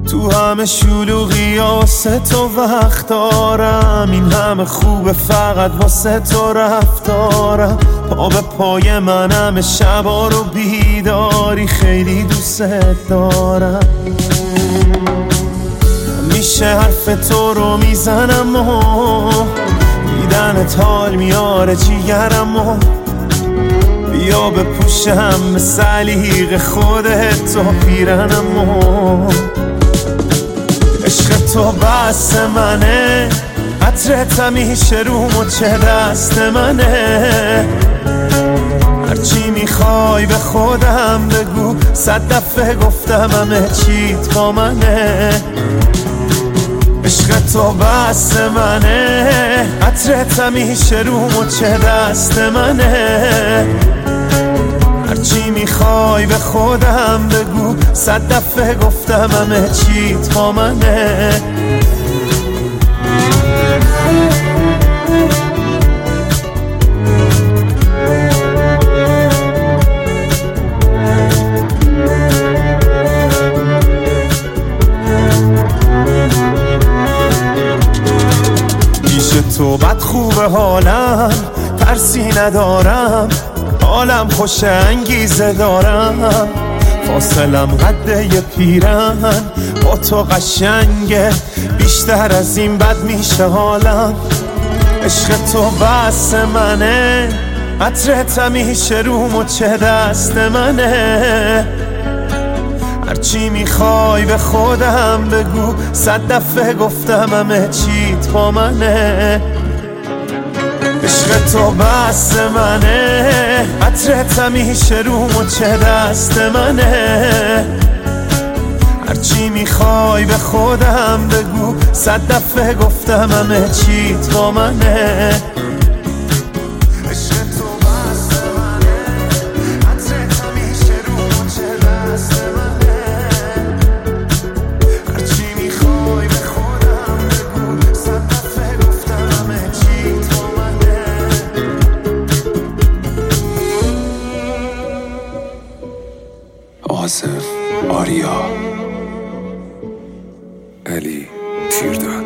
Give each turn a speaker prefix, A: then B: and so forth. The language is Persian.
A: تو همه شلوغی واسه تو وقت دارم، این همه خوبه فقط واسه تو رفتارم. پا به پای منم شبا رو بیداری، خیلی دوست دارم. میشه حرف تو رو میزنم و دیدنت حال میاره جیگرم و بیا بپوشم به سلیق خودت تو پیرنم و عشق تو بس منه، عطرت همیشه رو مچ دست منه. هرچی میخوای به خودم بگو، 100 دفعه گفتم همه چیت با منه. عشق تو بس منه، عطرت همیشه رو مچ دست منه. هرچی میخوای به خودم بگو، 100 دفعه گفتم همه چیت با منه. تو بد خوبه حالم، ترسی ندارم، حالم خوش انگیزه دارم. فاصلم قده یه پیرن، با تو قشنگه، بیشتر از این بد میشه حالم. عشق تو بس منه، عطرت همیشه رو مچ دست منه. هرچی میخوای به خودم بگو، 100 دفعه گفتم همه چیت با منه. عشق تو بس منه، عطرت همیشه رو مچ دست منه. هرچی میخوای به خودم بگو، 100 دفعه گفتم همه چیت با منه.
B: آصف آریا علی تیرداد